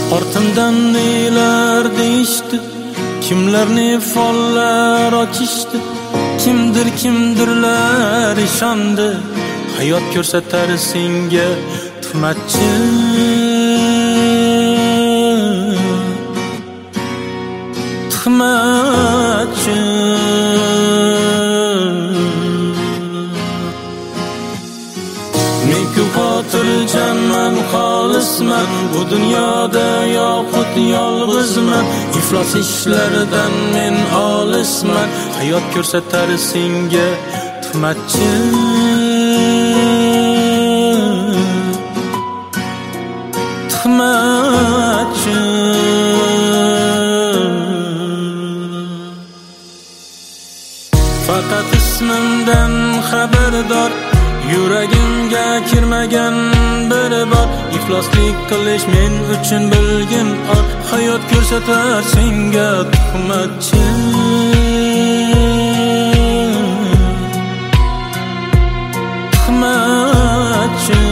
Ortimdan nelar deyishdi, kimlarni follar ochishdi, kimdirlar ishondi. Hayot ko'rsatar senga tuhmatchi. Tuhmatchi. Men ko'p xotirjamman, xolisman, bu dunyoda yoxud yolg'izman. Iflos ishlardan men olisman. Hayot ko'rsatar senga tuhmatchi. Tuhmatchi. Faqat ismimdan xabardor, yuragimga kirmagan bir bor. Ifloslik qilish men uchun bilgin or. Hayot ko'rsatar senga tuhmatchi. Tuhmatchi.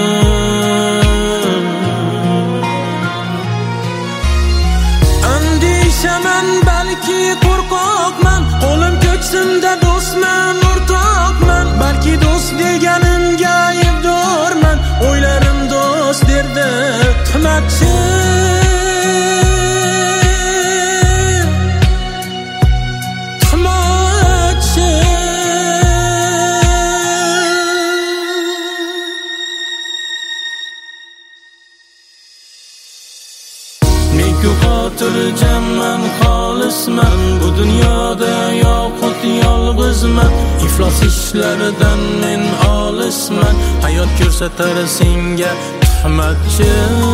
Andishaman balki qo'rqoqman, qo'lim ko'ksimda do'stman, o'rtoqman. Balki do'st deganimga aybdorman, o'ylarim do'st derdi tuhmatchi. Tuhmatchi. Men ko'p xotirjamman, xolisman, bu dunyoda yoxud yolg'izman. Iflos ishlardan men olisman. Hayot ko'rsatar senga tuhmatchi.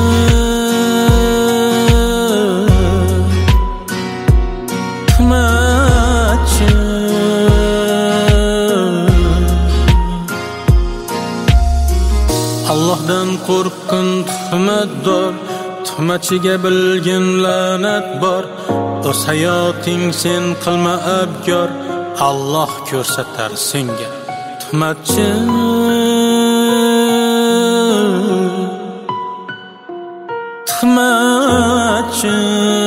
Tuhmatchi. Allohdan qo'rqqin tuhmatdor, tuhmatchiga bilgin la'nat bor. O'z hayoting sen qilma abgor, Alloh ko'rsatar senga tuhmatchi. Tuhmatchi.